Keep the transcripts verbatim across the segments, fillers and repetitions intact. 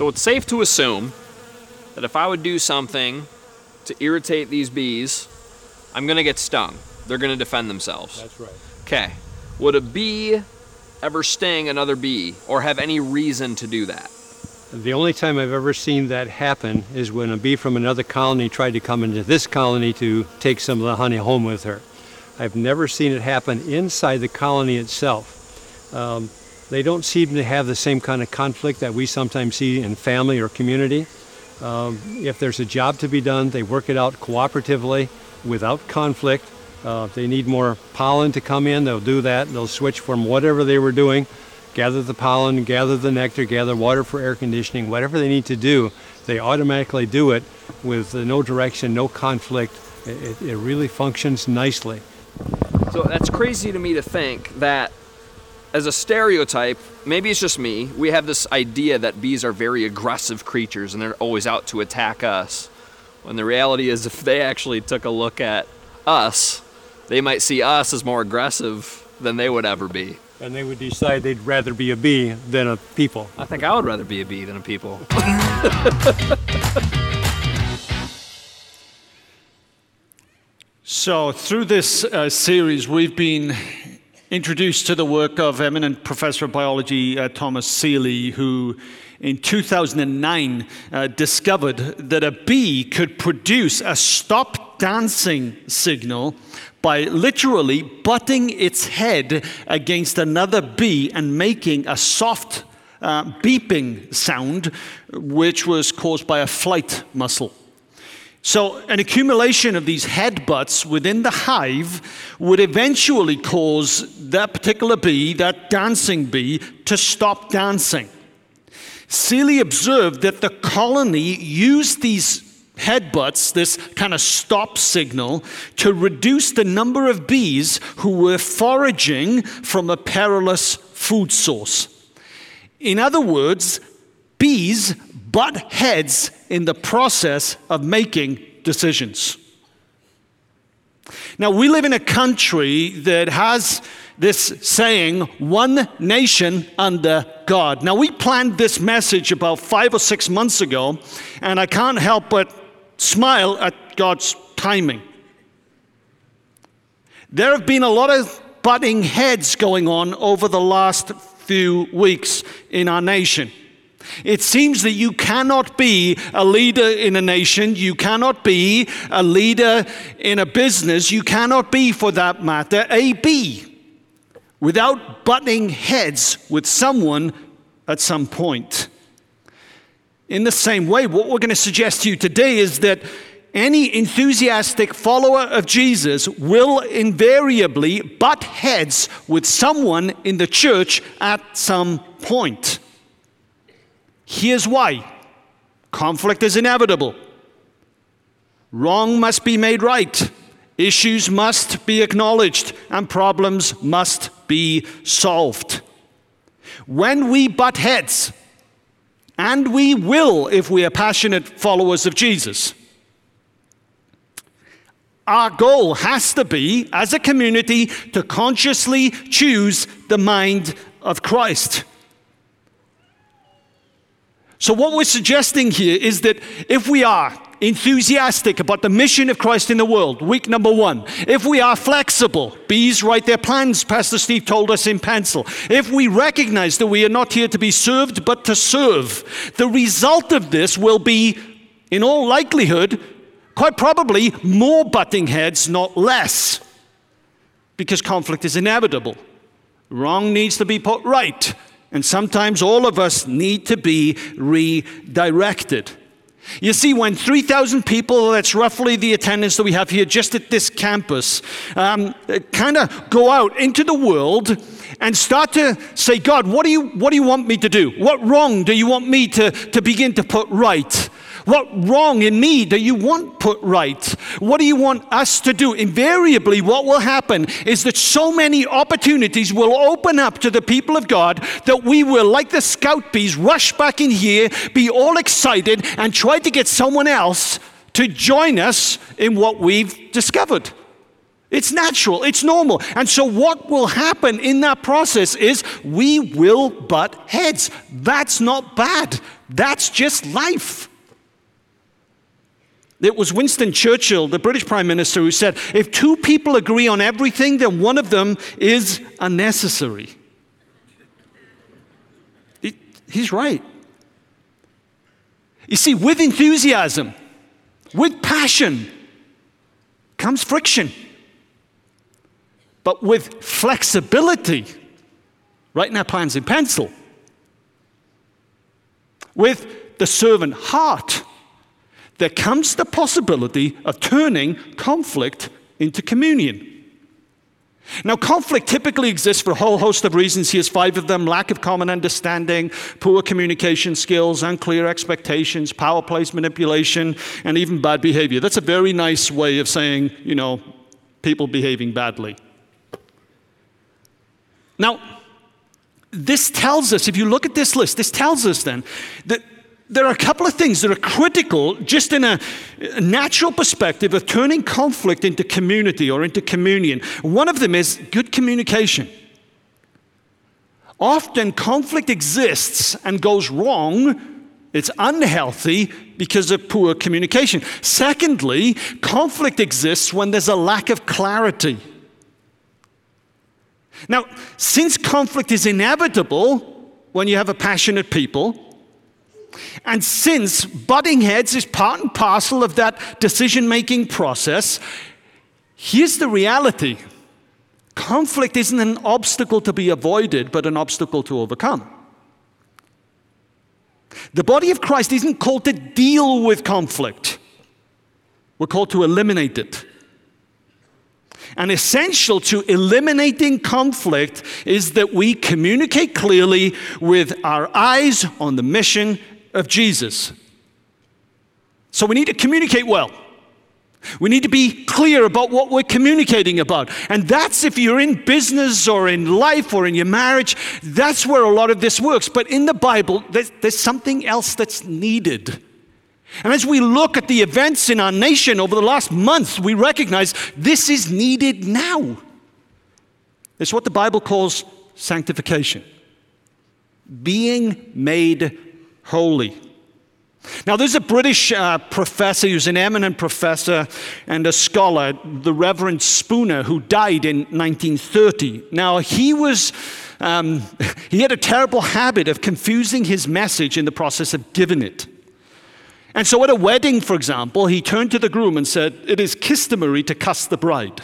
So it's safe to assume that if I would do something to irritate these bees, I'm going to get stung. They're going to defend themselves. That's right. Okay. Would a bee ever sting another bee or have any reason to do that? The only time I've ever seen that happen is when a bee from another colony tried to come into this colony to take some of the honey home with her. I've never seen it happen inside the colony itself. Um, they don't seem to have the same kind of conflict that we sometimes see in family or community. Um, if there's a job to be done, they work it out cooperatively without conflict. Uh, if they need more pollen to come in, they'll do that. They'll switch from whatever they were doing, gather the pollen, gather the nectar, gather water for air conditioning, whatever they need to do, they automatically do it with uh, no direction, no conflict. It, it really functions nicely. So that's crazy to me to think that as a stereotype, maybe it's just me, we have this idea that bees are very aggressive creatures and they're always out to attack us. When the reality is if they actually took a look at us, they might see us as more aggressive than they would ever be. And they would decide they'd rather be a bee than a people. I think I would rather be a bee than a people. So through this uh, series, we've been introduced to the work of eminent professor of biology uh, Thomas Seeley, who in two thousand nine uh, discovered that a bee could produce a stop dancing signal by literally butting its head against another bee and making a soft uh, beeping sound, which was caused by a flight muscle. So an accumulation of these headbutts within the hive would eventually cause that particular bee, that dancing bee, to stop dancing. Seeley observed that the colony used these headbutts, this kind of stop signal, to reduce the number of bees who were foraging from a perilous food source. In other words, bees butt heads in the process of making decisions. Now, we live in a country that has this saying, one nation under God. Now, we planned this message about five or six months ago, and I can't help but smile at God's timing. There have been a lot of butting heads going on over the last few weeks in our nation. It seems that you cannot be a leader in a nation, you cannot be a leader in a business, you cannot be, for that matter, a bee without butting heads with someone at some point. In the same way, what we're going to suggest to you today is that any enthusiastic follower of Jesus will invariably butt heads with someone in the church at some point. Here's why. Conflict is inevitable. Wrong must be made right. Issues must be acknowledged, and problems must be solved. When we butt heads, and we will if we are passionate followers of Jesus, our goal has to be, as a community, to consciously choose the mind of Christ. So what we're suggesting here is that if we are enthusiastic about the mission of Christ in the world, week number one, if we are flexible, bees write their plans, Pastor Steve told us in pencil, if we recognize that we are not here to be served but to serve, the result of this will be, in all likelihood, quite probably more butting heads, not less, because conflict is inevitable. Wrong needs to be put right. And sometimes all of us need to be redirected. You see, when three thousand people, that's roughly the attendance that we have here just at this campus, um, kind of go out into the world and start to say, God, what do you what do you want me to do? What wrong do you want me to, to begin to put right? What wrong in me do you want put right? What do you want us to do? Invariably, what will happen is that so many opportunities will open up to the people of God that we will, like the scout bees, rush back in here, be all excited, and try to get someone else to join us in what we've discovered. It's natural, it's normal. And so what will happen in that process is we will butt heads. That's not bad. That's just life. It was Winston Churchill, the British Prime Minister, who said, if two people agree on everything, then one of them is unnecessary. He, he's right. You see, with enthusiasm, with passion, comes friction. But with flexibility, writing our plans in pencil, with the servant heart, there comes the possibility of turning conflict into communion. Now, conflict typically exists for a whole host of reasons. Here's five of them: lack of common understanding, poor communication skills, unclear expectations, power plays manipulation, and even bad behavior. That's a very nice way of saying, you know, people behaving badly. Now, this tells us, if you look at this list, this tells us then that there are a couple of things that are critical just in a, a natural perspective of turning conflict into community or into communion. One of them is good communication. Often conflict exists and goes wrong. It's unhealthy because of poor communication. Secondly, conflict exists when there's a lack of clarity. Now, since conflict is inevitable when you have a passionate people, and since butting heads is part and parcel of that decision-making process, here's the reality. Conflict isn't an obstacle to be avoided, but an obstacle to overcome. The body of Christ isn't called to deal with conflict. We're called to eliminate it. And essential to eliminating conflict is that we communicate clearly with our eyes on the mission of Jesus. So we need to communicate well. We need to be clear about what we're communicating about. And that's, if you're in business or in life or in your marriage, that's where a lot of this works. But in the Bible, there's, there's something else that's needed. And as we look at the events in our nation over the last month, we recognize this is needed now. It's what the Bible calls sanctification. Being made holy. Now, there's a British uh, professor who's an eminent professor and a scholar, the Reverend Spooner, who died in nineteen thirty. Now, he was, um, he had a terrible habit of confusing his message in the process of giving it. And so at a wedding, for example, he turned to the groom and said, "It is customary to cuss the bride."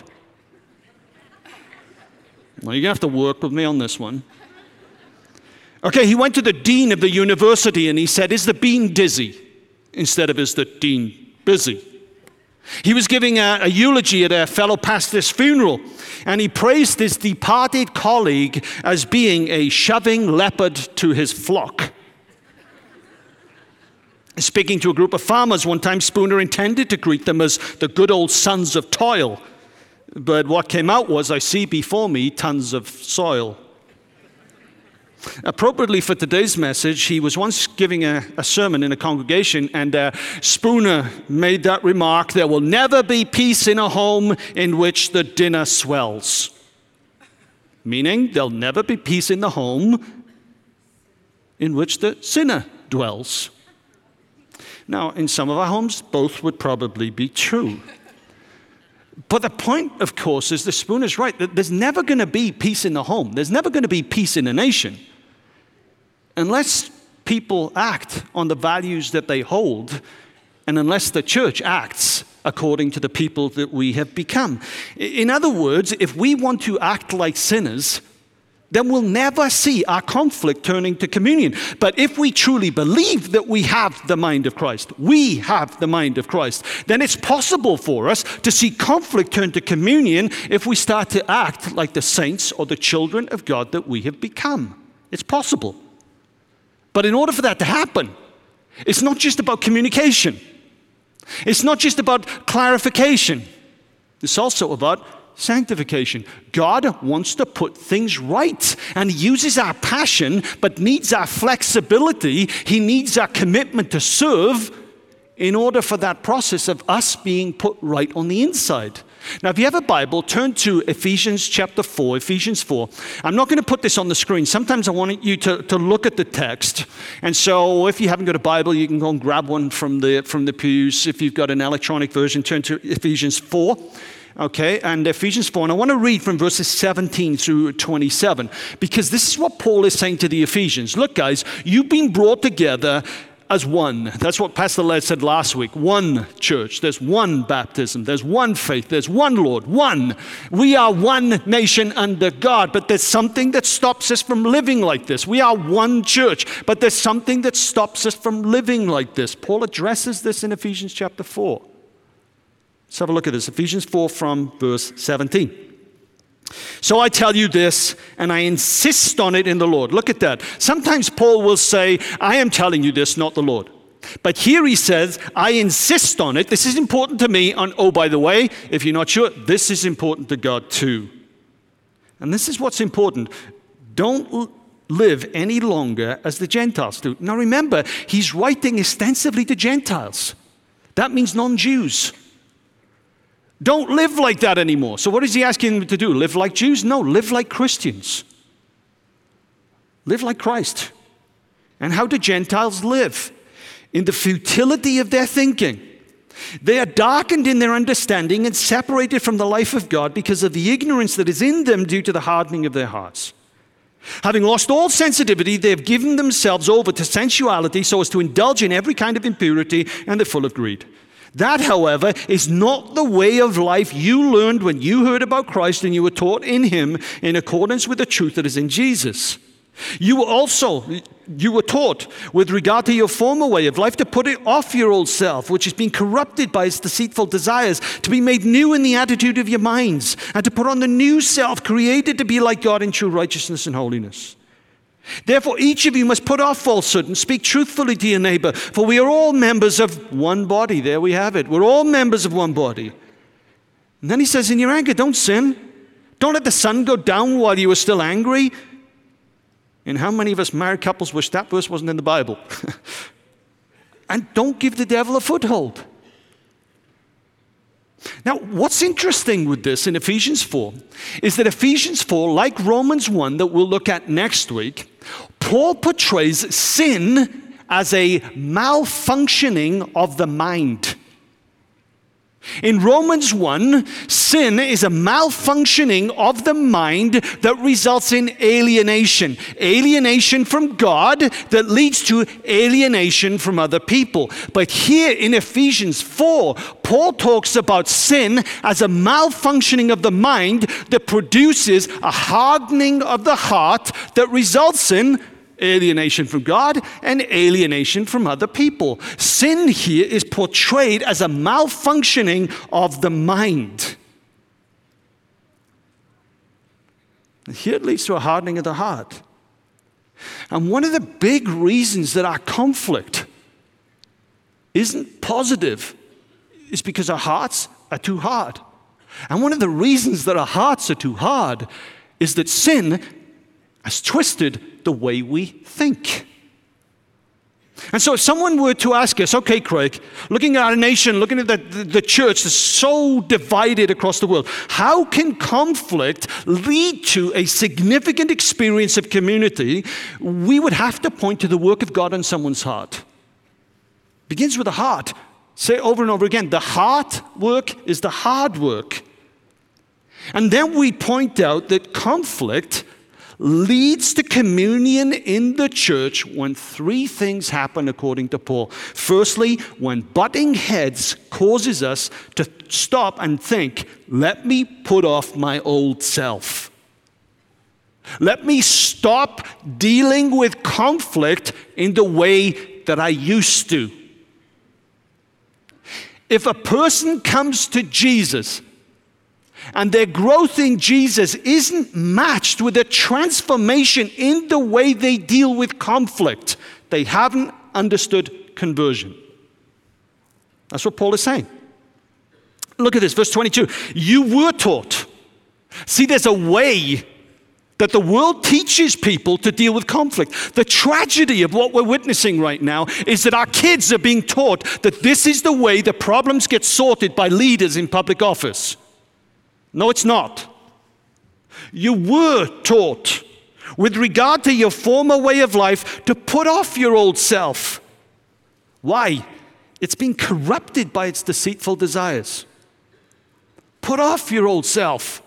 Well, you're going to have to work with me on this one. Okay, he went to the dean of the university and he said, "Is the bean dizzy?" instead of "Is the dean busy?" He was giving a, a eulogy at a fellow pastor's funeral, and he praised his departed colleague as being a shoving leopard to his flock. Speaking to a group of farmers one time, Spooner intended to greet them as the good old sons of toil. But what came out was, "I see before me tons of soil." Appropriately for today's message, he was once giving a, a sermon in a congregation, and uh, Spooner made that remark, "There will never be peace in a home in which the dinner swells." Meaning, there'll never be peace in the home in which the sinner dwells. Now, in some of our homes, both would probably be true. But the point, of course, is that Spooner's right, that there's never going to be peace in the home. There's never going to be peace in a nation unless people act on the values that they hold and unless the church acts according to the people that we have become. In other words, if we want to act like sinners, then we'll never see our conflict turning to communion. But if we truly believe that we have the mind of Christ, we have the mind of Christ, then it's possible for us to see conflict turn to communion if we start to act like the saints or the children of God that we have become. It's possible. But in order for that to happen, it's not just about communication. It's not just about clarification. It's also about sanctification. God wants to put things right, and He uses our passion, but needs our flexibility. He needs our commitment to serve in order for that process of us being put right on the inside. Now, if you have a Bible, turn to Ephesians chapter four, Ephesians four. I'm not going to put this on the screen. Sometimes I want you to, to look at the text. And so if you haven't got a Bible, you can go and grab one from the, from the pews. If you've got an electronic version, turn to Ephesians four. Okay, and Ephesians four. And I want to read from verses seventeen through twenty-seven, because this is what Paul is saying to the Ephesians. Look, guys, you've been brought together as one. That's what Pastor Led said last week. One church. There's one baptism. There's one faith. There's one Lord. One. We are one nation under God. But there's something that stops us from living like this. We are one church. But there's something that stops us from living like this. Paul addresses this in Ephesians chapter four. Let's have a look at this. Ephesians four from verse seventeen. So I tell you this, and I insist on it in the Lord. Look at that. Sometimes Paul will say, I am telling you this, not the Lord. But here he says, I insist on it. This is important to me. And oh, by the way, if you're not sure, this is important to God too. And this is what's important. Don't live any longer as the Gentiles do. Now remember, he's writing extensively to Gentiles. That means non-Jews. Don't live like that anymore. So what is he asking them to do? Live like Jews? No, live like Christians. Live like Christ. And how do Gentiles live? In the futility of their thinking. They are darkened in their understanding and separated from the life of God because of the ignorance that is in them due to the hardening of their hearts. Having lost all sensitivity, they have given themselves over to sensuality so as to indulge in every kind of impurity, and they're full of greed. That, however, is not the way of life you learned when you heard about Christ and you were taught in him in accordance with the truth that is in Jesus. You were also, you were taught with regard to your former way of life to put it off your old self, which has been corrupted by its deceitful desires, to be made new in the attitude of your minds, and to put on the new self created to be like God in true righteousness and holiness. Therefore, each of you must put off falsehood and speak truthfully to your neighbor, for we are all members of one body. There we have it. We're all members of one body. And then he says, in your anger, don't sin. Don't let the sun go down while you are still angry. And how many of us married couples wish that verse wasn't in the Bible? And don't give the devil a foothold. Now, what's interesting with this in Ephesians four is that Ephesians four, like Romans one that we'll look at next week, Paul portrays sin as a malfunctioning of the mind. In Romans one, sin is a malfunctioning of the mind that results in alienation. Alienation from God that leads to alienation from other people. But here in Ephesians four, Paul talks about sin as a malfunctioning of the mind that produces a hardening of the heart that results in alienation from God and alienation from other people. Sin here is portrayed as a malfunctioning of the mind. And here it leads to a hardening of the heart. And one of the big reasons that our conflict isn't positive is because our hearts are too hard. And one of the reasons that our hearts are too hard is that sin has twisted the way we think. And so if someone were to ask us, okay, Craig, looking at our nation, looking at the, the, the church that's so divided across the world, how can conflict lead to a significant experience of community? We would have to point to the work of God on someone's heart. It begins with the heart. Say over and over again, the heart work is the hard work. And then we point out that conflict leads to communion in the church when three things happen according to Paul. Firstly, when butting heads causes us to stop and think, let me put off my old self. Let me stop dealing with conflict in the way that I used to. If a person comes to Jesus and their growth in Jesus isn't matched with a transformation in the way they deal with conflict, they haven't understood conversion. That's what Paul is saying. Look at this, verse twenty-two. You were taught. See, there's a way that the world teaches people to deal with conflict. The tragedy of what we're witnessing right now is that our kids are being taught that this is the way the problems get sorted by leaders in public office. No, it's not. You were taught, with regard to your former way of life, to put off your old self. Why? It's been corrupted by its deceitful desires. Put off your old self.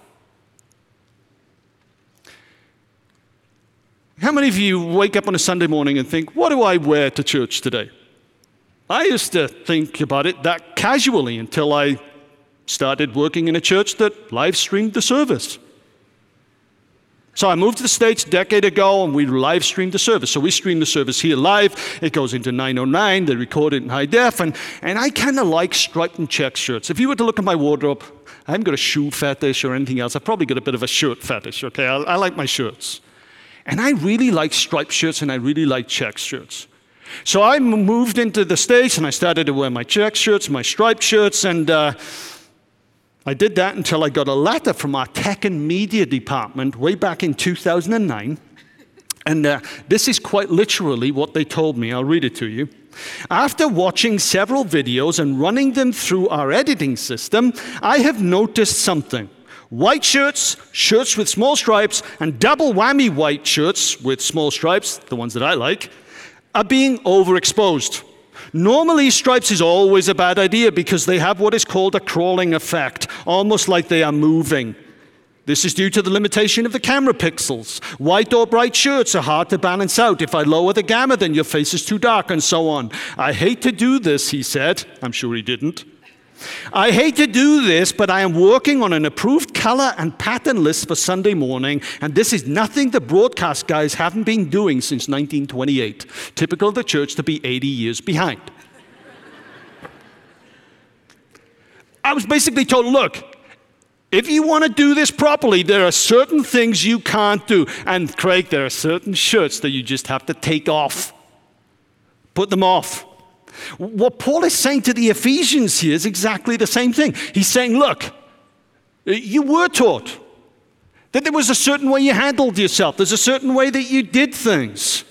How many of you wake up on a Sunday morning and think, what do I wear to church today? I used to think about it that casually until I started working in a church that live streamed the service. So I moved to the States a decade ago, and we live streamed the service. So we stream the service here live. It goes into nine oh nine. They record it in high def. And, and I kind of like striped and check shirts. If you were to look at my wardrobe, I haven't got a shoe fetish or anything else. I've probably got a bit of a shirt fetish, okay? I, I like my shirts. And I really like striped shirts, and I really like check shirts. So I moved into the States, and I started to wear my check shirts, my striped shirts, and uh, I did that until I got a letter from our tech and media department way back in two thousand nine. And uh, this is quite literally what they told me. I'll read it to you. After watching several videos and running them through our editing system, I have noticed something. White shirts, shirts with small stripes, and double whammy white shirts with small stripes, the ones that I like, are being overexposed. Normally, stripes is always a bad idea because they have what is called a crawling effect, almost like they are moving. This is due to the limitation of the camera pixels. White or bright shirts are hard to balance out. If I lower the gamma, then your face is too dark, and so on. I hate to do this, he said. I'm sure he didn't. I hate to do this, but I am working on an approved color and pattern list for Sunday morning, and this is nothing the broadcast guys haven't been doing since nineteen twenty-eight. Typical of the church to be eighty years behind. I was basically told, look, if you want to do this properly, there are certain things you can't do. And Craig, there are certain shirts that you just have to take off. Put them off. What Paul is saying to the Ephesians here is exactly the same thing. He's saying, look, you were taught that there was a certain way you handled yourself. There's a certain way that you did things.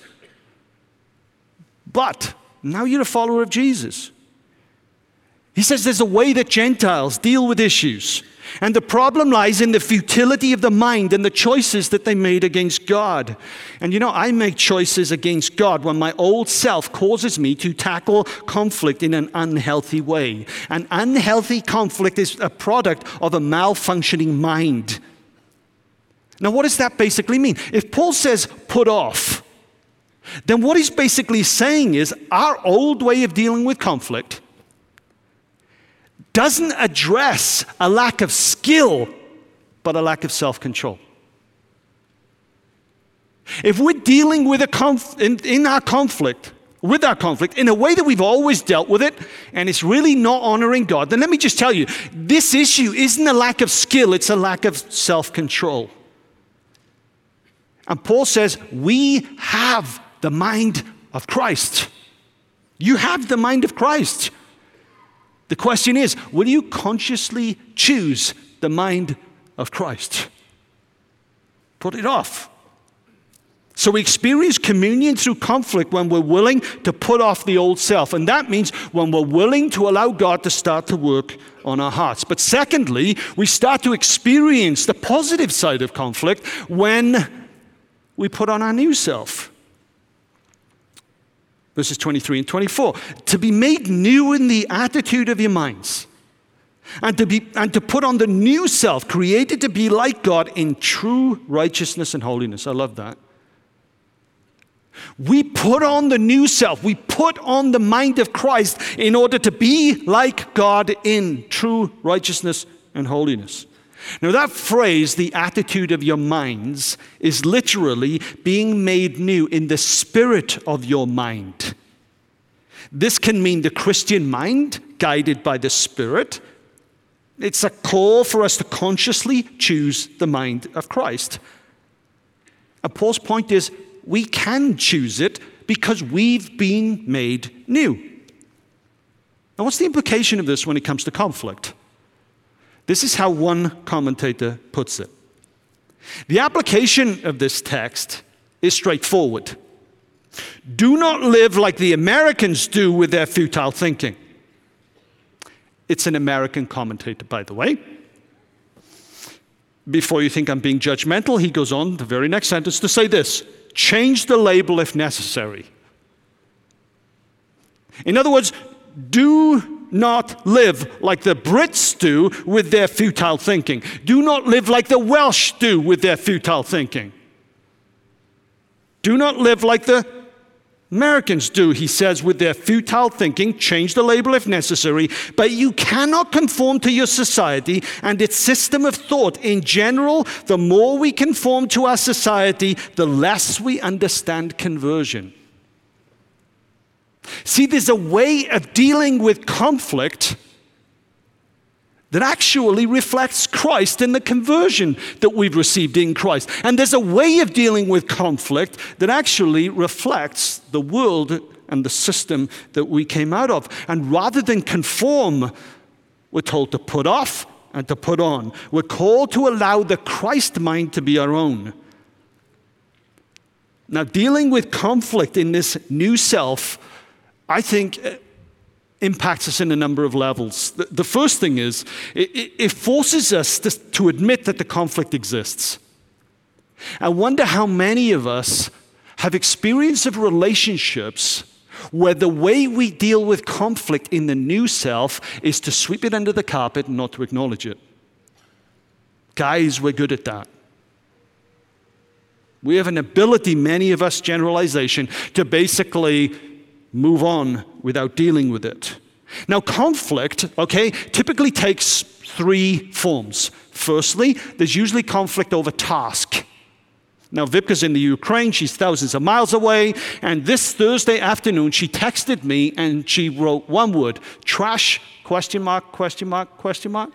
But now you're a follower of Jesus. He says there's a way that Gentiles deal with issues. And the problem lies in the futility of the mind and the choices that they made against God. And you know, I make choices against God when my old self causes me to tackle conflict in an unhealthy way. An unhealthy conflict is a product of a malfunctioning mind. Now, what does that basically mean? If Paul says put off, then what he's basically saying is our old way of dealing with conflict doesn't address a lack of skill, but a lack of self-control. If we're dealing with a conf- in, in our conflict, with our conflict, in a way that we've always dealt with it, and it's really not honoring God, then let me just tell you, this issue isn't a lack of skill, it's a lack of self-control. And Paul says, we have the mind of Christ. You have the mind of Christ. The question is, will you consciously choose the mind of Christ? Put it off. So we experience communion through conflict when we're willing to put off the old self. And that means when we're willing to allow God to start to work on our hearts. But secondly, we start to experience the positive side of conflict when we put on our new self. Verses twenty-three and twenty-four. To be made new in the attitude of your minds. And to be and to put on the new self, created to be like God in true righteousness and holiness. I love that. We put on the new self. We put on the mind of Christ in order to be like God in true righteousness and holiness. Now that phrase, the attitude of your minds, is literally being made new in the spirit of your mind. This can mean the Christian mind, guided by the Spirit. It's a call for us to consciously choose the mind of Christ. And Paul's point is, we can choose it because we've been made new. Now, what's the implication of this when it comes to conflict? This is how one commentator puts it. The application of this text is straightforward. Do not live like the Americans do with their futile thinking. It's an American commentator, by the way. before you think I'm being judgmental, he goes on, the very next sentence, to say this: change the label if necessary. In other words, do not live like the Brits do with their futile thinking. Do not live like the Welsh do with their futile thinking. Do not live like the Americans do, he says, with their futile thinking. Change the label if necessary, but you cannot conform to your society and its system of thought. In general, the more we conform to our society, the less we understand conversion. See, there's a way of dealing with conflict that actually reflects Christ and the conversion that we've received in Christ. And there's a way of dealing with conflict that actually reflects the world and the system that we came out of. And rather than conform, we're told to put off and to put on. We're called to allow the Christ mind to be our own. Now, dealing with conflict in this new self, I think, impacts us in a number of levels. The, the first thing is, it, it forces us to, to admit that the conflict exists. I wonder how many of us have experience of relationships where the way we deal with conflict in the new self is to sweep it under the carpet and not to acknowledge it. Guys, we're good at that. We have an ability, many of us, generalization, to basically move on without dealing with it. Now, conflict, okay, typically takes three forms. Firstly, there's usually conflict over task. Now, Vipka's in the Ukraine, she's thousands of miles away, and this Thursday afternoon, she texted me and she wrote one word: trash, question mark, question mark, question mark.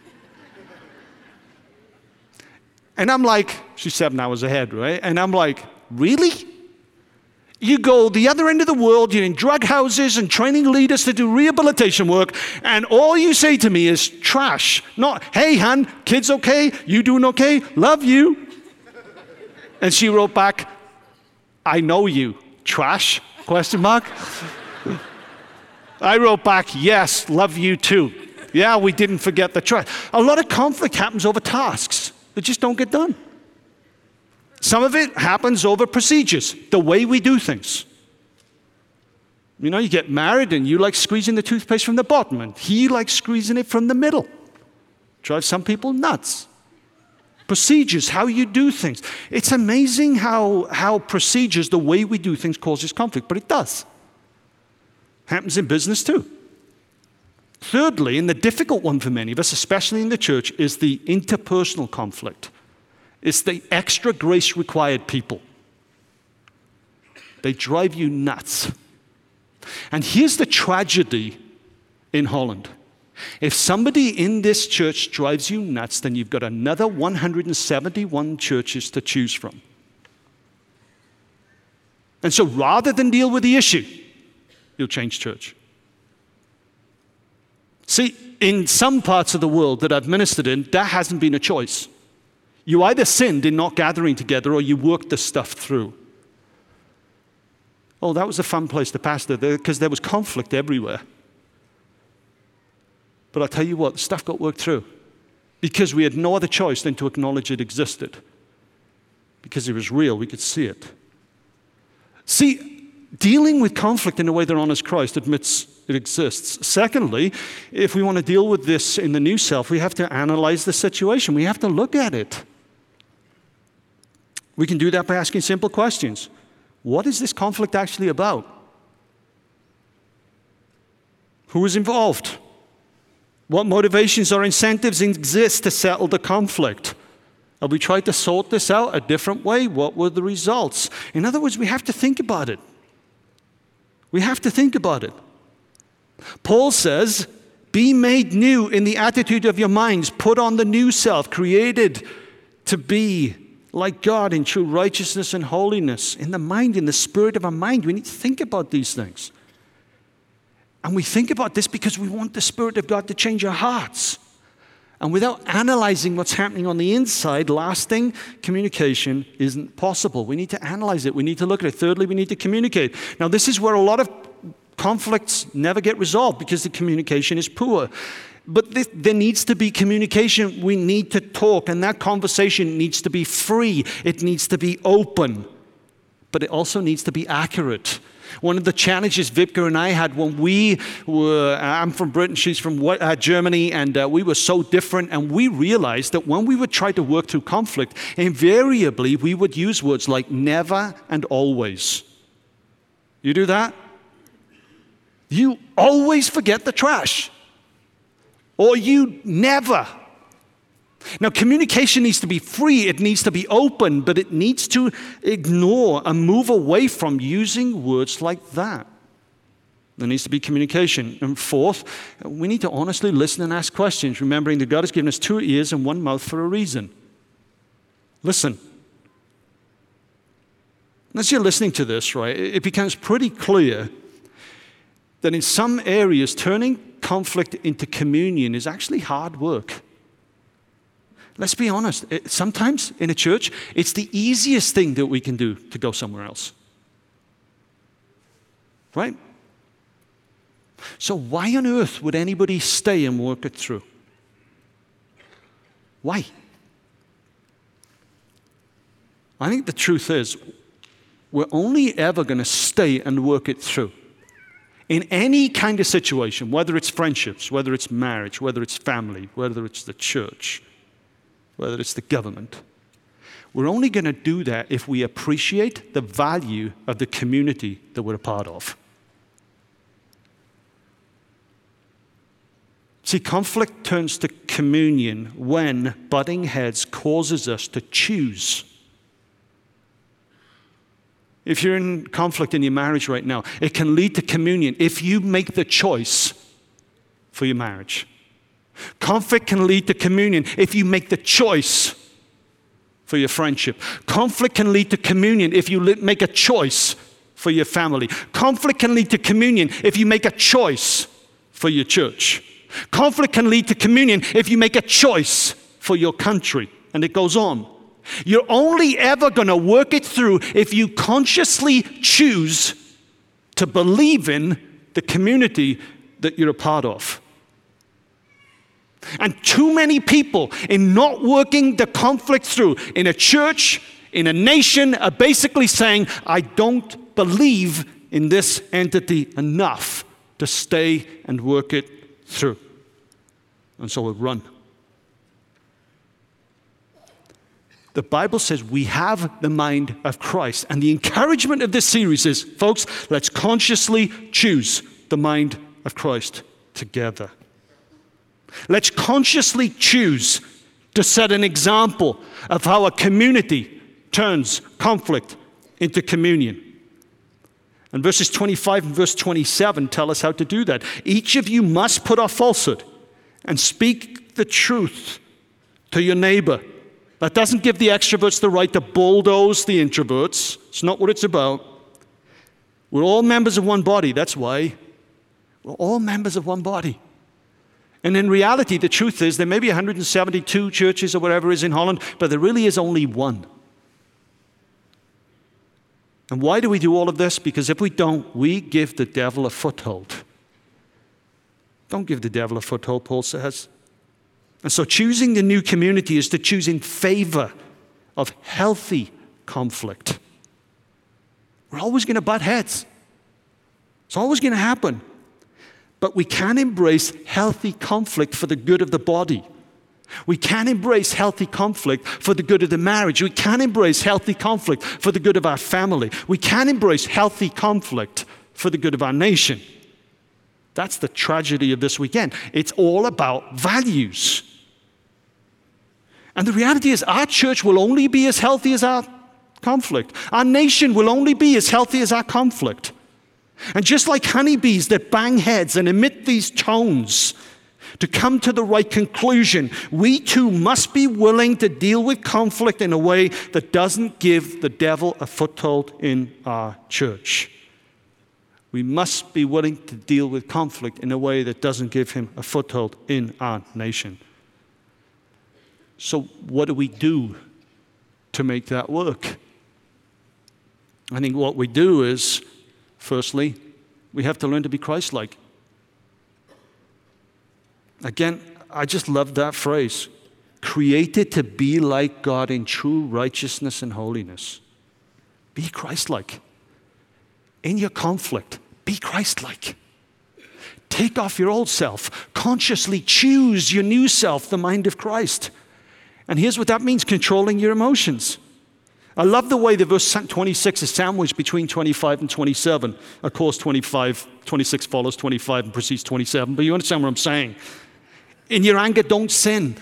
And I'm like, she's seven hours ahead, right? And I'm like, really? You go the other end of the world, you're in drug houses and training leaders to do rehabilitation work, and all you say to me is trash. Not, hey, hon, kids okay? You doing okay? Love you. And she wrote back, I know you. Trash? Question mark. I wrote back, yes, love you too. Yeah, we didn't forget the trash. A lot of conflict happens over tasks that just don't get done. Some of it happens over procedures, the way we do things. You know, you get married and you like squeezing the toothpaste from the bottom, and he likes squeezing it from the middle. Drives some people nuts. Procedures, how you do things. It's amazing how, how procedures, the way we do things, causes conflict, but it does. Happens in business too. Thirdly, and the difficult one for many of us, especially in the church, is the interpersonal conflict. It's the extra grace required people. They drive you nuts. And here's the tragedy in Holland. If somebody in this church drives you nuts, then you've got another one hundred seventy-one churches to choose from. And so rather than deal with the issue, you'll change church. See, in some parts of the world that I've ministered in, that hasn't been a choice. You either sinned in not gathering together or you worked the stuff through. Oh, that was a fun place to pastor because there was conflict everywhere. But I'll tell you what, the stuff got worked through because we had no other choice than to acknowledge it existed. Because it was real, we could see it. See, dealing with conflict in a way that honors Christ admits it exists. Secondly, if we want to deal with this in the new self, we have to analyze the situation. We have to look at it. We can do that by asking simple questions. What is this conflict actually about? Who is involved? What motivations or incentives exist to settle the conflict? Have we tried to sort this out a different way? What were the results? In other words, we have to think about it. We have to think about it. Paul says, be made new in the attitude of your minds. Put on the new self, created to be like God in true righteousness and holiness. In the mind, in the spirit of our mind, we need to think about these things. And we think about this because we want the Spirit of God to change our hearts. And without analyzing what's happening on the inside, lasting communication isn't possible. We need to analyze it. We need to look at it. Thirdly, we need to communicate. Now, this is where a lot of conflicts never get resolved because the communication is poor. But this, there needs to be communication. We need to talk, and that conversation needs to be free. It needs to be open, but it also needs to be accurate. One of the challenges Vipka and I had when we were, I'm from Britain, she's from uh, Germany, and uh, we were so different, and we realized that when we would try to work through conflict, invariably we would use words like never and always. You do that? You always forget the trash. Or you never. Now, communication needs to be free, it needs to be open, but it needs to ignore and move away from using words like that. There needs to be communication. And fourth, we need to honestly listen and ask questions, remembering that God has given us two ears and one mouth for a reason. Listen. As you're listening to this, right, it becomes pretty clear that in some areas, turning conflict into communion is actually hard work. Let's be honest. It, sometimes in a church, it's the easiest thing that we can do to go somewhere else. Right? So why on earth would anybody stay and work it through? Why? I think the truth is, we're only ever going to stay and work it through in any kind of situation, whether it's friendships, whether it's marriage, whether it's family, whether it's the church, whether it's the government. We're only going to do that if we appreciate the value of the community that we're a part of. See, conflict turns to communion when butting heads causes us to choose. If you're in conflict in your marriage right now, it can lead to communion if you make the choice for your marriage. Conflict can lead to communion if you make the choice for your friendship. Conflict can lead to communion if you make a choice for your family. Conflict can lead to communion if you make a choice for your church. Conflict can lead to communion if you make a choice for your country. And it goes on. You're only ever going to work it through if you consciously choose to believe in the community that you're a part of. And too many people, in not working the conflict through in a church, in a nation, are basically saying, I don't believe in this entity enough to stay and work it through. And so we run. The Bible says we have the mind of Christ. And the encouragement of this series is, folks, let's consciously choose the mind of Christ together. Let's consciously choose to set an example of how a community turns conflict into communion. And verses twenty-five and verse twenty-seven tell us how to do that. Each of you must put off falsehood and speak the truth to your neighbor. That doesn't give the extroverts the right to bulldoze the introverts. It's not what it's about. We're all members of one body. That's why. We're all members of one body. And in reality, the truth is there may be one hundred seventy-two churches or whatever is in Holland, but there really is only one. And why do we do all of this? Because if we don't, we give the devil a foothold. Don't give the devil a foothold, Paul says. And so choosing the new community is to choose in favor of healthy conflict. We're always going to butt heads. It's always going to happen. But we can embrace healthy conflict for the good of the body. We can embrace healthy conflict for the good of the marriage. We can embrace healthy conflict for the good of our family. We can embrace healthy conflict for the good of our nation. That's the tragedy of this weekend. It's all about values. And the reality is our church will only be as healthy as our conflict. Our nation will only be as healthy as our conflict. And just like honeybees that bang heads and emit these tones to come to the right conclusion, we too must be willing to deal with conflict in a way that doesn't give the devil a foothold in our church. We must be willing to deal with conflict in a way that doesn't give him a foothold in our nation. So what do we do to make that work? I think what we do is, firstly, we have to learn to be Christ-like. Again, I just love that phrase. Created to be like God in true righteousness and holiness. Be Christ-like. In your conflict, be Christ-like. Take off your old self. Consciously choose your new self, the mind of Christ. And here's what that means, controlling your emotions. I love the way the verse twenty-six is sandwiched between twenty-five and twenty-seven. Of course, twenty-five, twenty-six follows twenty-five and precedes twenty-seven, but you understand what I'm saying. In your anger, don't sin.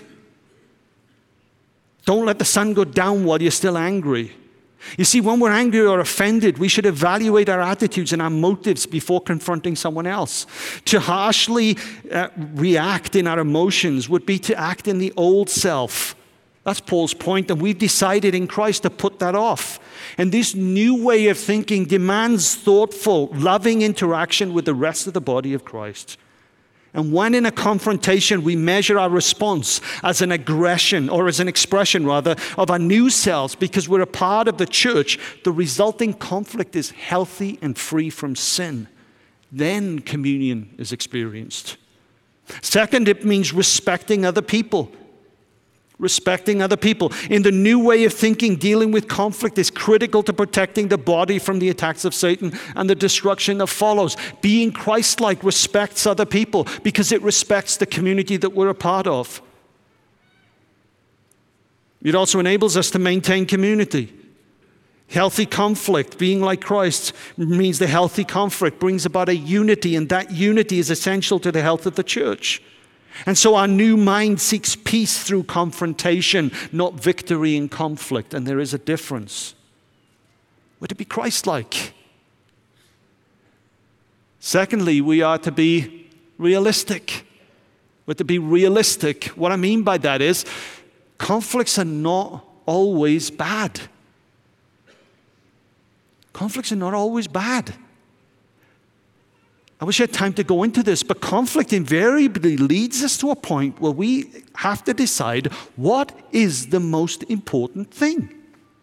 Don't let the sun go down while you're still angry. You see, when we're angry or offended, we should evaluate our attitudes and our motives before confronting someone else. To harshly uh, react in our emotions would be to act in the old self. That's Paul's point, and we've decided in Christ to put that off. And this new way of thinking demands thoughtful, loving interaction with the rest of the body of Christ. And when in a confrontation, we measure our response as an aggression, or as an expression rather, of our new selves because we're a part of the church, the resulting conflict is healthy and free from sin. Then communion is experienced. Second, it means respecting other people. Respecting other people. In the new way of thinking, dealing with conflict is critical to protecting the body from the attacks of Satan and the destruction that follows. Being Christ-like respects other people because it respects the community that we're a part of. It also enables us to maintain community. Healthy conflict, being like Christ, means the healthy conflict brings about a unity, and that unity is essential to the health of the church. And so our new mind seeks peace through confrontation, not victory in conflict. And there is a difference. We're to be Christ-like. Secondly, we are to be realistic. We're to be realistic. What I mean by that is, conflicts are not always bad. Conflicts are not always bad. I wish I had time to go into this, but conflict invariably leads us to a point where we have to decide what is the most important thing.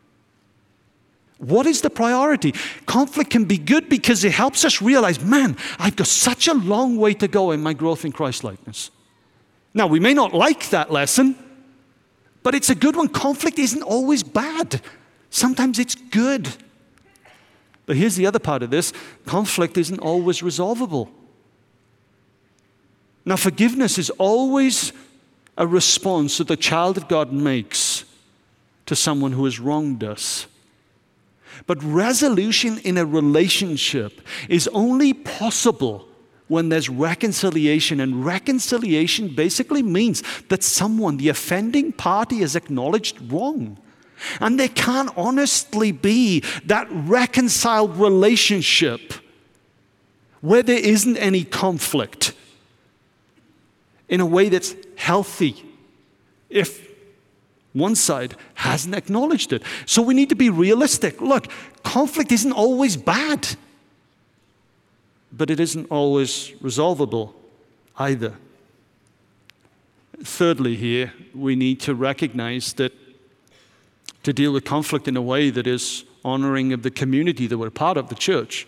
What is the priority? Conflict can be good because it helps us realize, man, I've got such a long way to go in my growth in Christ-likeness. Now, we may not like that lesson, but it's a good one. Conflict isn't always bad. Sometimes it's good. But here's the other part of this. Conflict isn't always resolvable. Now, forgiveness is always a response that the child of God makes to someone who has wronged us. But resolution in a relationship is only possible when there's reconciliation. And reconciliation basically means that someone, the offending party, has acknowledged wrong. And there can't honestly be that reconciled relationship where there isn't any conflict in a way that's healthy if one side hasn't acknowledged it. So we need to be realistic. Look, conflict isn't always bad, but it isn't always resolvable either. Thirdly, here, we need to recognize that to deal with conflict in a way that is honoring of the community that we're part of, the church,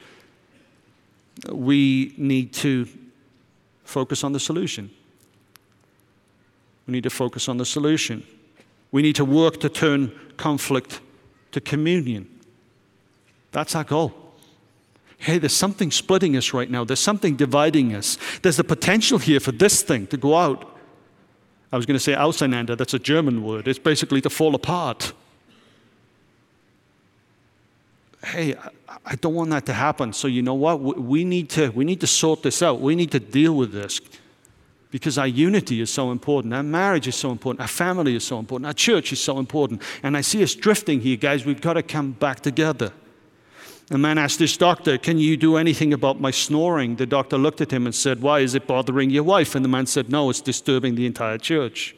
we need to focus on the solution. We need to focus on the solution. We need to work to turn conflict to communion. That's our goal. Hey, there's something splitting us right now. There's something dividing us. There's the potential here for this thing to go out. I was going to say auseinander. That's a German word. It's basically to fall apart. Hey, I don't want that to happen. So you know what? We need to, we need to sort this out. We need to deal with this because our unity is so important. Our marriage is so important. Our family is so important. Our church is so important. And I see us drifting here, guys. We've got to come back together. A man asked this doctor, can you do anything about my snoring? The doctor looked at him and said, why, is it bothering your wife? And the man said, no, it's disturbing the entire church.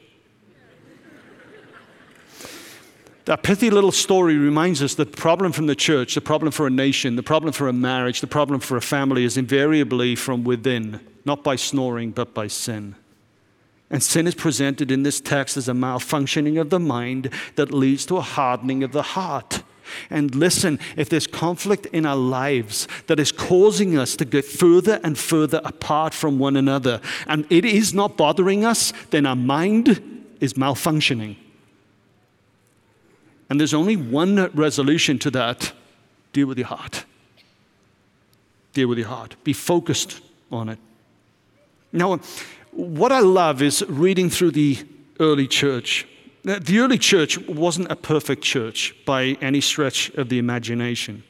That pithy little story reminds us that the problem from the church, the problem for a nation, the problem for a marriage, the problem for a family is invariably from within, not by snoring, but by sin. And sin is presented in this text as a malfunctioning of the mind that leads to a hardening of the heart. And listen, if there's conflict in our lives that is causing us to get further and further apart from one another, and it is not bothering us, then our mind is malfunctioning. And there's only one resolution to that. Deal with your heart. Deal with your heart. Be focused on it. Now, what I love is reading through the early church. The early church wasn't a perfect church by any stretch of the imagination.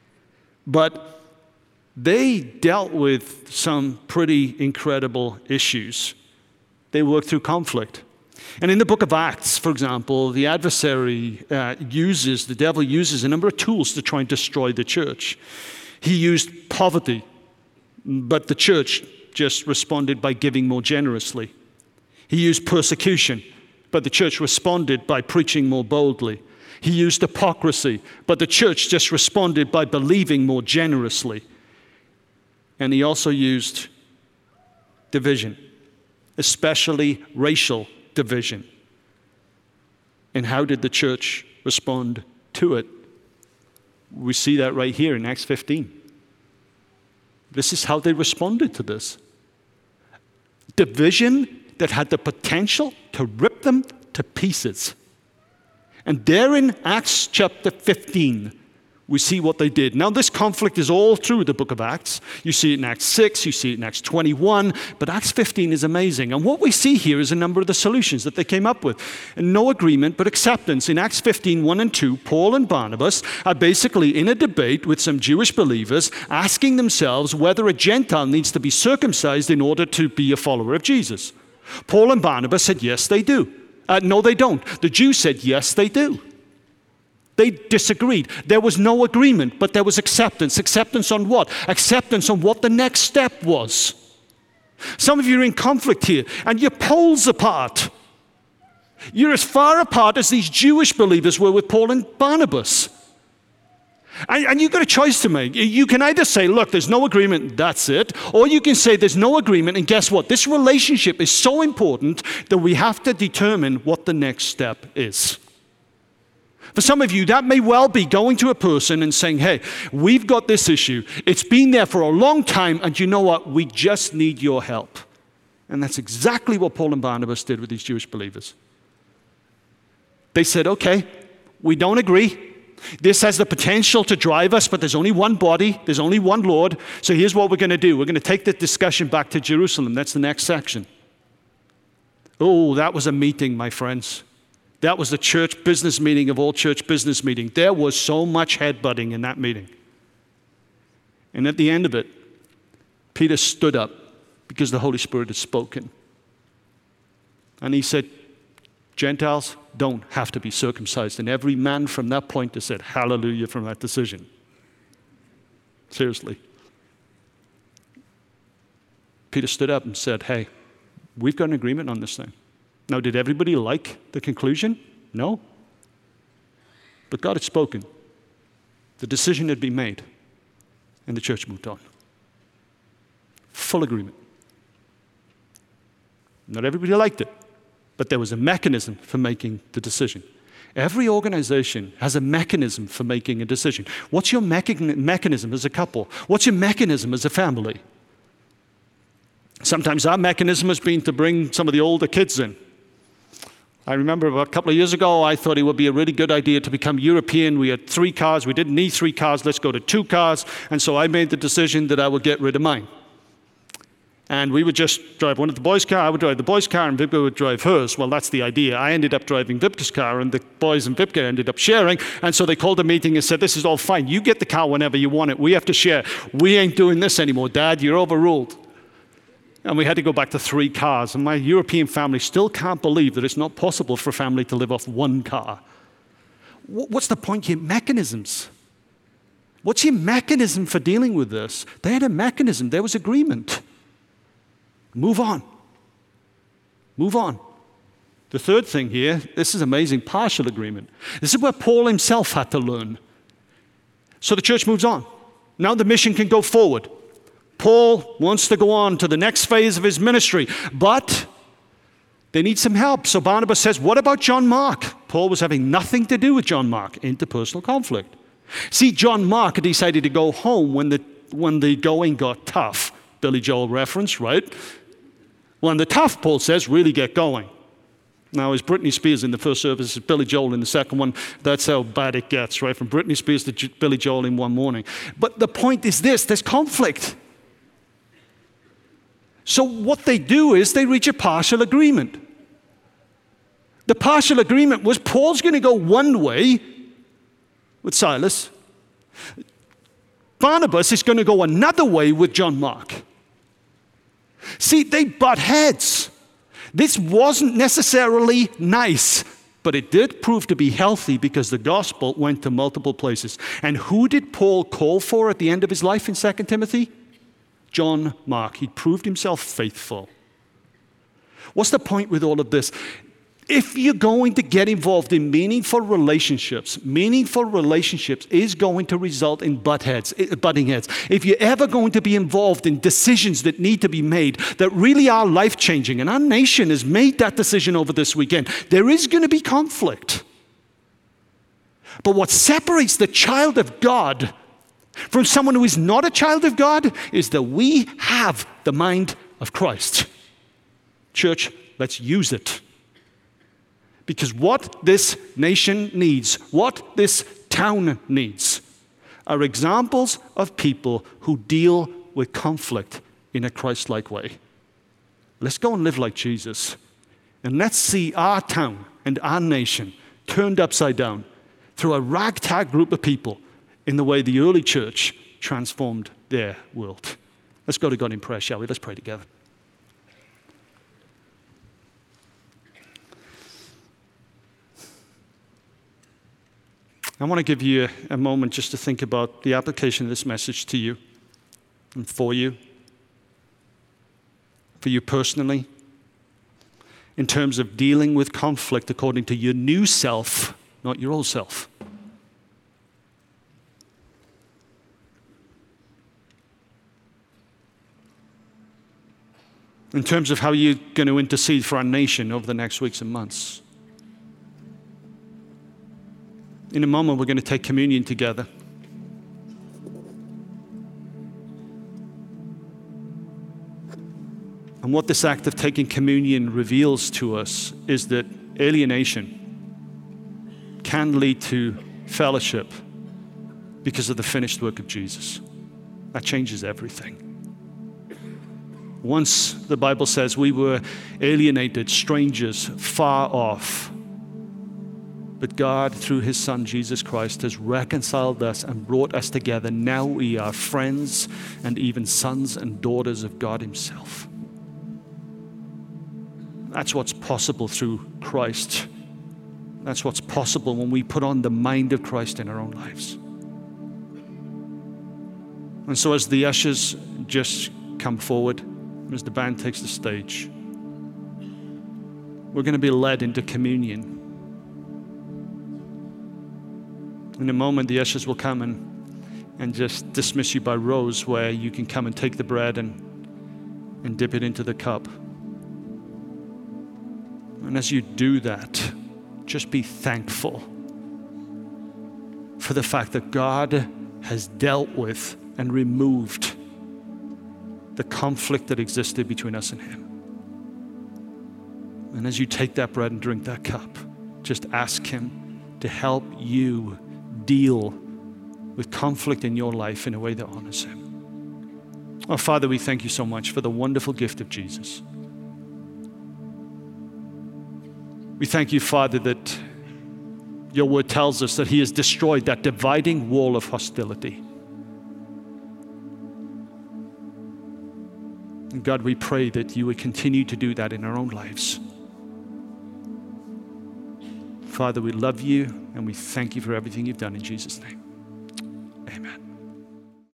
But they dealt with some pretty incredible issues. They worked through conflict. And in the book of Acts, for example, the adversary uh, uses, the devil uses a number of tools to try and destroy the church. He used poverty, but the church just responded by giving more generously. He used persecution, but the church responded by preaching more boldly. He used hypocrisy, but the church just responded by believing more generously. And he also used division, especially racial division. And how did the church respond to it? We see that right here in Acts fifteen. This is how they responded to this. Division that had the potential to rip them to pieces. And there in Acts chapter fifteen, we see what they did. Now, this conflict is all through the book of Acts. You see it in Acts six, you see it in Acts twenty-one, but Acts fifteen is amazing. And what we see here is a number of the solutions that they came up with. And no agreement, but acceptance. In Acts fifteen, one and two, Paul and Barnabas are basically in a debate with some Jewish believers, asking themselves whether a Gentile needs to be circumcised in order to be a follower of Jesus. Paul and Barnabas said, yes, they do. Uh, no, they don't. The Jews said, yes, they do. They disagreed. There was no agreement, but there was acceptance. Acceptance on what? Acceptance on what the next step was. Some of you are in conflict here, and you're poles apart. You're as far apart as these Jewish believers were with Paul and Barnabas. And, and you've got a choice to make. You can either say, look, there's no agreement, that's it. Or you can say there's no agreement, and guess what? This relationship is so important that we have to determine what the next step is. For some of you, that may well be going to a person and saying, hey, we've got this issue. It's been there for a long time, and you know what? We just need your help. And that's exactly what Paul and Barnabas did with these Jewish believers. They said, okay, we don't agree. This has the potential to drive us, but there's only one body, there's only one Lord. So here's what we're going to do. We're going to take the discussion back to Jerusalem. That's the next section. Oh, that was a meeting, my friends. That was the church business meeting of all church business meetings. There was so much headbutting in that meeting. And at the end of it, Peter stood up because the Holy Spirit had spoken. And he said, Gentiles don't have to be circumcised. And every man from that point has said, hallelujah from that decision. Seriously. Peter stood up and said, hey, we've got an agreement on this thing. Now, did everybody like the conclusion? No. But God had spoken. The decision had been made. And the church moved on. Full agreement. Not everybody liked it, but there was a mechanism for making the decision. Every organization has a mechanism for making a decision. What's your mecha- mechanism as a couple? What's your mechanism as a family? Sometimes our mechanism has been to bring some of the older kids in. I remember a couple of years ago, I thought it would be a really good idea to become European. We had three cars. We didn't need three cars. Let's go to two cars. And so I made the decision that I would get rid of mine. And we would just drive one of the boys' car. I would drive the boys' car, and Vipka would drive hers. Well, that's the idea. I ended up driving Vipka's car, and the boys and Vipka ended up sharing. And so they called a meeting and said, this is all fine. You get the car whenever you want it. We have to share. We ain't doing this anymore, Dad. You're overruled. And we had to go back to three cars. And my European family still can't believe that it's not possible for a family to live off one car. What's the point here? Mechanisms. What's your mechanism for dealing with this? They had a mechanism. There was agreement. Move on. Move on. The third thing here, this is amazing, partial agreement. This is where Paul himself had to learn. So the church moves on. Now the mission can go forward. Paul wants to go on to the next phase of his ministry, but they need some help. So Barnabas says, what about John Mark? Paul was having nothing to do with John Mark, interpersonal conflict. See, John Mark decided to go home when the, when the going got tough. Billy Joel reference, right? When the tough, Paul says, really get going. Now, is Britney Spears in the first service, is Billy Joel in the second one. That's how bad it gets, right? From Britney Spears to Billy Joel in one morning. But the point is this, there's conflict. So what they do is they reach a partial agreement. The partial agreement was Paul's going to go one way with Silas. Barnabas is going to go another way with John Mark. See, they butt heads. This wasn't necessarily nice, but it did prove to be healthy because the gospel went to multiple places. And who did Paul call for at the end of his life in Second Timothy? John Mark. He proved himself faithful. What's the point with all of this? If you're going to get involved in meaningful relationships, meaningful relationships is going to result in butt heads, butting heads. If you're ever going to be involved in decisions that need to be made that really are life-changing, and our nation has made that decision over this weekend, there is going to be conflict. But what separates the child of God from someone who is not a child of God is that we have the mind of Christ. Church, let's use it. Because what this nation needs, what this town needs, are examples of people who deal with conflict in a Christ-like way. Let's go and live like Jesus. And let's see our town and our nation turned upside down through a ragtag group of people in the way the early church transformed their world. Let's go to God in prayer, shall we? Let's pray together. I want to give you a moment just to think about the application of this message to you and for you, for you personally, in terms of dealing with conflict according to your new self, not your old self. In terms of how you're going to intercede for our nation over the next weeks and months. In a moment, we're going to take communion together. And what this act of taking communion reveals to us is that alienation can lead to fellowship because of the finished work of Jesus. That changes everything. Once, the Bible says, we were alienated, strangers, far off. But God, through his Son, Jesus Christ, has reconciled us and brought us together. Now we are friends and even sons and daughters of God himself. That's what's possible through Christ. That's what's possible when we put on the mind of Christ in our own lives. And so as the ushers just come forward, as the band takes the stage, we're going to be led into communion. In a moment, the ushers will come and, and just dismiss you by rows where you can come and take the bread and, and dip it into the cup. And as you do that, just be thankful for the fact that God has dealt with and removed the conflict that existed between us and him. And as you take that bread and drink that cup, just ask him to help you deal with conflict in your life in a way that honors him. Oh, Father, we thank you so much for the wonderful gift of Jesus. We thank you, Father, that your word tells us that he has destroyed that dividing wall of hostility. And God, we pray that you would continue to do that in our own lives. Father, we love you and we thank you for everything you've done in Jesus' name. Amen.